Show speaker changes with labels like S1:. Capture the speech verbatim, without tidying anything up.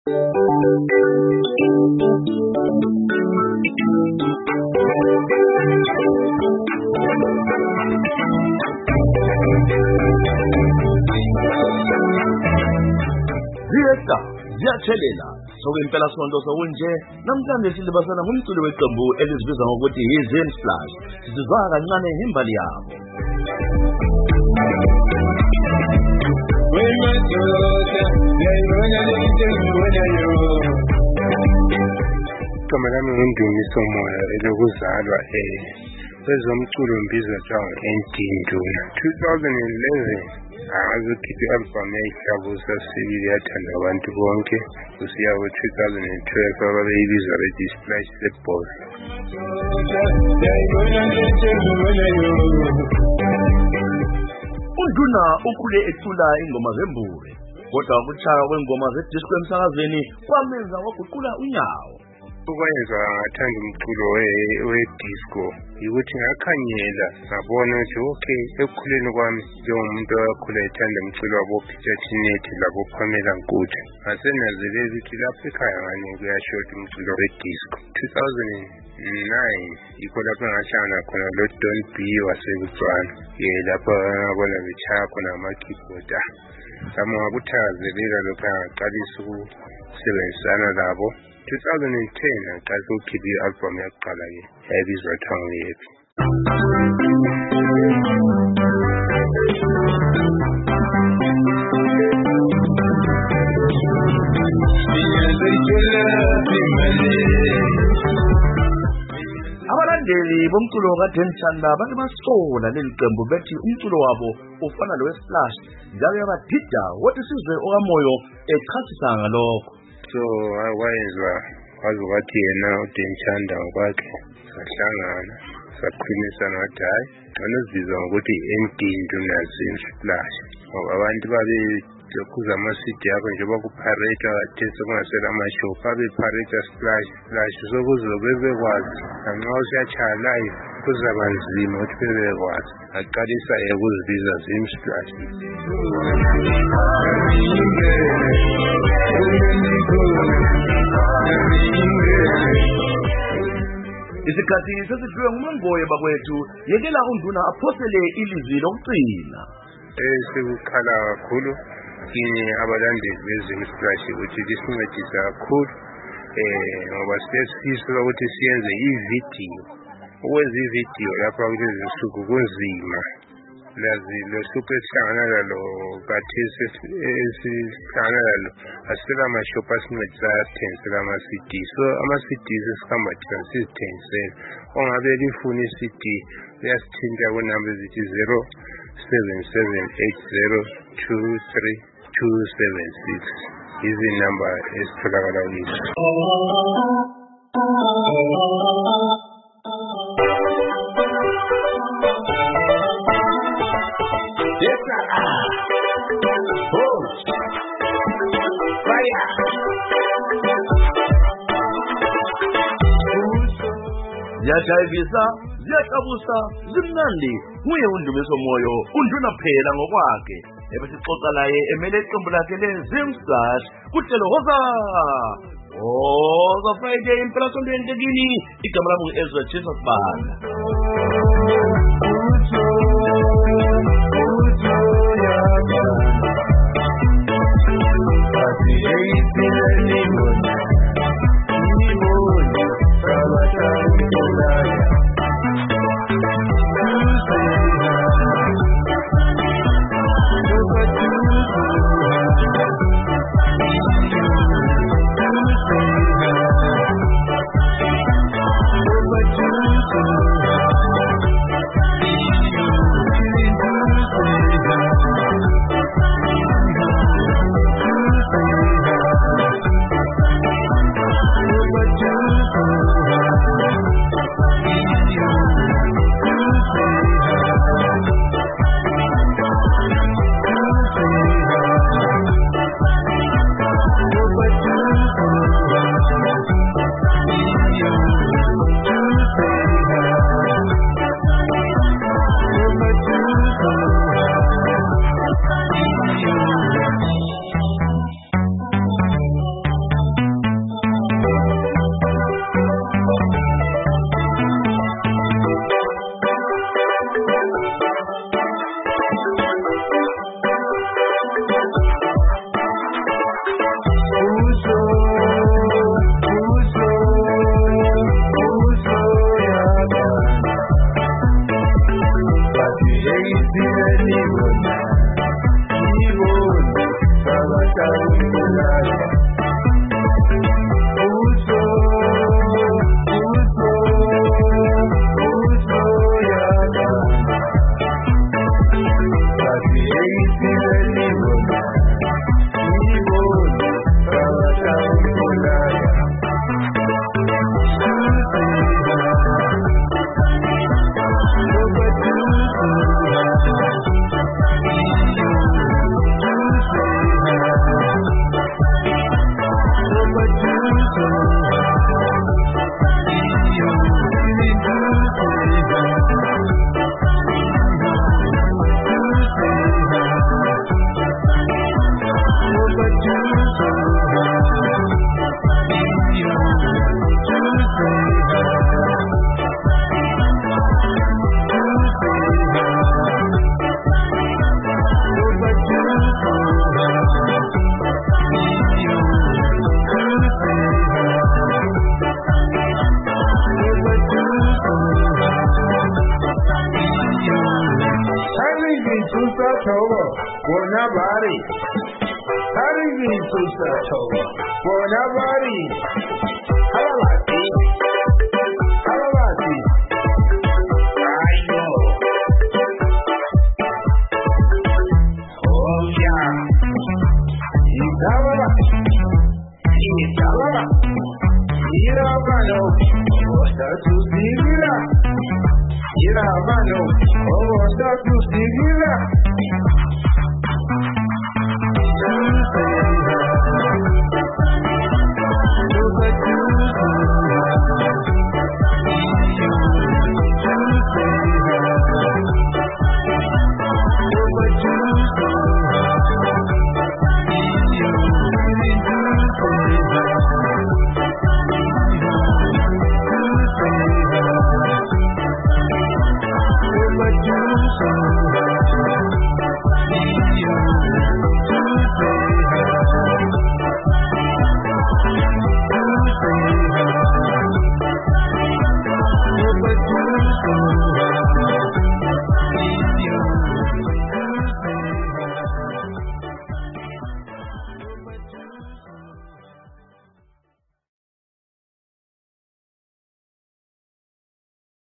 S1: Ziyeka, ziyathelela. Sokwempela sonto sokunje namhlanje silibasana ngumculo weqembu elizibizwa ngokuthi yiZim Splash. Sizwa kancane imbali yabo.
S2: Igama lami nguNdumiso Moyo elokuzalwa eh kwezomculo mbizwa John Ndinduna. two thousand eleven azokhipha i-album yayihlabusa sibili yathanda abantu bonke kusiya ku-two thousand twelve ababeyibizwa bethi Splash the Boss.
S1: uNduna ukhule ecula ingoma zembure, kodwa ukuchaka kwengoma zedisco emsakazweni kwamenza waguqula unyawo.
S2: Ukwenza ngathanda umculo we-disco yikuthi ngakhanyela ngabona ukuthi okay, ekukhuleni kwami njengomuntu owakhula ethanda umculo wabo-Peter Chinethi labo-Pamela Nkutha, ngasenanzelela ukuthi lapho ekhaya ngane kuyashota umculo we-disco. two thousand nine yikho lapho ngahlangana khona lo-Don B wasekutswana, ye lapho ngabona bechaya khona ama-keyboard. Zama ngakuthakazelela lokho ngaqalisa ukusebenzisana labo. two thousand ten ngaqalisa ukukhipha i-album yakuqala-ke yayibizwa Thango Yethu.
S1: Abalandeli bomculo kaDenchanda bathi basola leli qembu bethi umculo wabo ufana lowe-Splash njalo yabadida wathi sizwe okamoyo echasisa ngalokho.
S2: So wayezwa wazi ukuthi yena uDenchanda ngokwakhe sahlangana sakhulumisana ngathi hayi ngcono sibizwa ngokuthi Ndinduna Zim Splash ngoba abantu babe lokhuza ama-C D yakho njengoba kuphareta kade sekungasela ama-show babe-phareta Splash Splash sokuzobe bekwazi nanxa usiyatshaya live kuzaba nzima ukuthi bebekwazi aqalisa ukuzibiza Zim Splash.
S1: Isikhathi sesidlule nguMangoye bakwethu, yekela uNduna aphosele ilizwi lokugcina.
S2: Eh sikukhala kakhulu kini abalandeli beZim Splash ukuthi lisincedisa kakhulu eh ngoba sesifisa ukuthi siyenze ividiyo. Ukwenza ividiyo lapha kulezi nsuku kunzima. Lazi lo hlupho esihlangana lalo kathesi esihlangana lalo asela amashopu asincedisa athengisela ama-C D. So ama-C D sesihamba thina sizithengisela. Ongabe lifuna i-C D uyasithinta kunamba ezithi zero seven seven eight zero two three two seven six. Izinamba esitholakala kizo.
S1: Ziyajayivisa, ziyaqabusa, zimnandi. Nguye uNdumiso Moyo, uNduna phela ngokwakhe. Ebesixoxa laye emele iqembu lakhe leZim Splash kuhlelo hoza. Hoza Friday impela sonto yentekini. Igama lami ngu-Ezra Jesus Banda.
S3: Bonabari. Hari Susato. Bonabari. Halalati. Halalati. I know. Oh yeah. Itabala. Itabala. Irabano. Statu Sivila. Irabano. Oh, Statu Sivila.